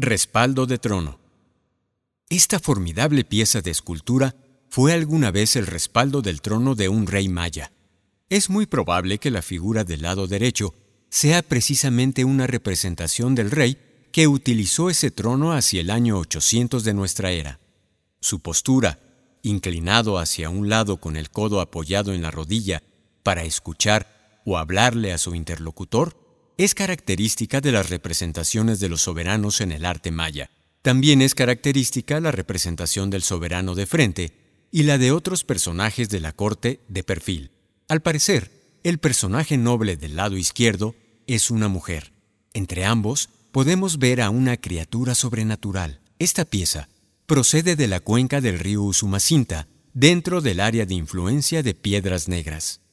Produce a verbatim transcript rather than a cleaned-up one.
Respaldo de trono. Esta formidable pieza de escultura fue alguna vez el respaldo del trono de un rey maya. Es muy probable que la figura del lado derecho sea precisamente una representación del rey que utilizó ese trono hacia el año ochocientos de nuestra era. Su postura, inclinado hacia un lado con el codo apoyado en la rodilla para escuchar o hablarle a su interlocutor, es característica de las representaciones de los soberanos en el arte maya. También es característica la representación del soberano de frente y la de otros personajes de la corte de perfil. Al parecer, el personaje noble del lado izquierdo es una mujer. Entre ambos, podemos ver a una criatura sobrenatural. Esta pieza procede de la cuenca del río Usumacinta, dentro del área de influencia de Piedras Negras.